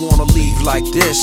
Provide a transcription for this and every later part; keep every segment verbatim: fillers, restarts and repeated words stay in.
wanna leave like this.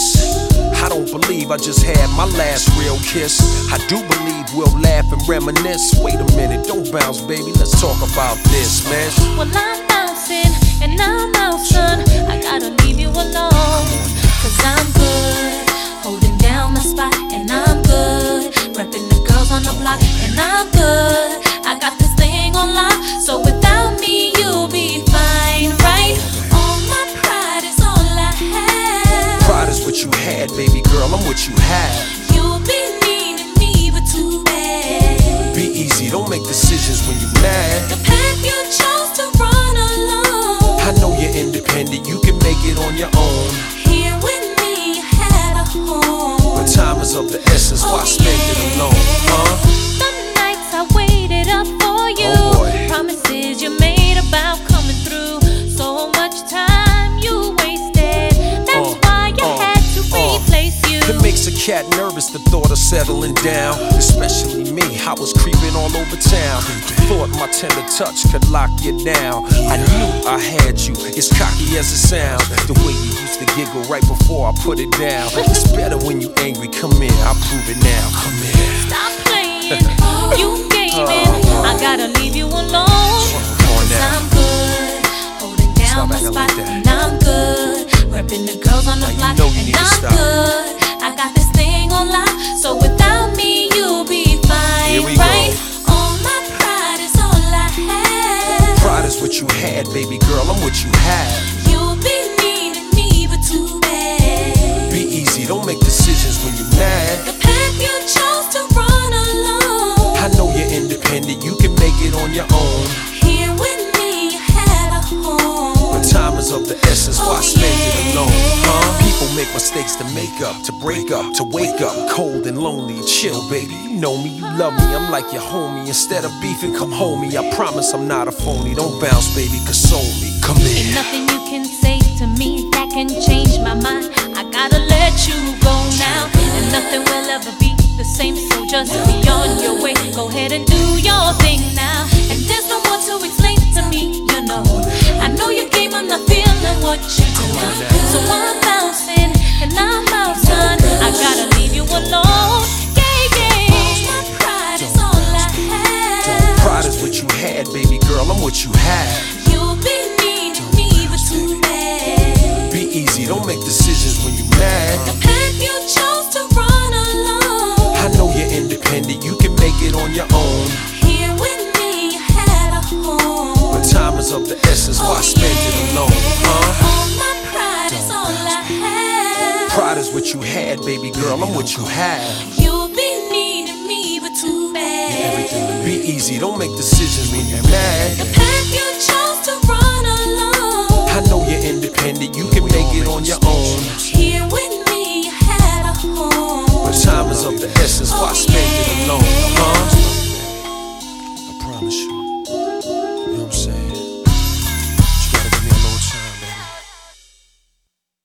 I don't believe I just had my last real kiss. I do believe we'll laugh and reminisce. Wait a minute, don't bounce, baby, let's talk about this, man. Well, I'm bouncing and I'm out, son. I gotta leave you alone, cause I'm good, holding down my spot, and I'm good, repping the girls on the block, and I'm good. I got this thing on lock, so without me you'll be fine, right? All my pride is all I have. Pride is what you had, baby girl, I'm what you have. You'll be needing me, but too bad. Be easy, don't make decisions when you're mad. The path you chose to run alone, I know you're independent, you can make it on your own. here with me you had a home, But time is of the essence, why Oh, spend it yeah. alone, huh? The nights I waited up for you, Oh, boy. promises you made about coming through. So much time you wasted, that's Uh, why you uh, had to uh. replace you. It makes a cat nervous, the thought of settling down. Especially me, I was creeping all over town. Thought my tender touch could lock you down. I knew I had you, as cocky as it sounds. The way you used to giggle right before I put it down. It's better when you angry, come in, I'll prove it now. Come here. Stop playing, you gaming, I gotta leave you alone, Come on cause now. I'm good, holding down Stop my acting spot, like that. and I'm good, repping the girls on the Now you block, know you and need to I'm stop. good. I got this thing on lock, so without me you'll be fine, Here we go. right? All my pride is all I have. Pride is what you had, baby girl, I'm what you have. You'll be needing me, but too bad. Be easy, don't make decisions when you're mad. The path you chose to run alone, I know you're independent, you can make it on your own. here with me you had a home, But time is of the essence, why Oh, spend it yeah. alone, huh? People make mistakes to make up, to break up, to wake up cold and lonely and chill, baby. You know me, you love me, I'm like your homie. Instead of beefing, come home me. I promise I'm not a phony. Don't bounce, baby, console me. Come Ain't in. nothing you can say to me that can change my mind. I gotta let you go now, and nothing will ever be the same. So just be on your way. Go ahead and do your thing now. And there's no more to explain to me, you know. I know your game, I'm not feeling what you do. So I'm bouncing and I'm out, son. I gotta leave you alone. Yeah, yeah. My pride is all I have. Pride is what you had, baby girl, I'm what you have. You'll be needing me, but too bad. Be easy, don't make decisions when you're mad. The path you chose to run alone, I know you're independent, you can make it on your own. here with me you had a home, But time is of the essence, why Oh, spend it yeah. alone, huh? All my pride is all I have. Pride is what you had, baby girl, I'm what you have. You'll be needing me, but too bad. Be easy, don't make decisions when you're mad. The path you chose to run alone, I know you're independent, you can make it on your own. here with me you had a home, But time is of the essence, why Oh, spend it yeah. alone, huh? I promise you.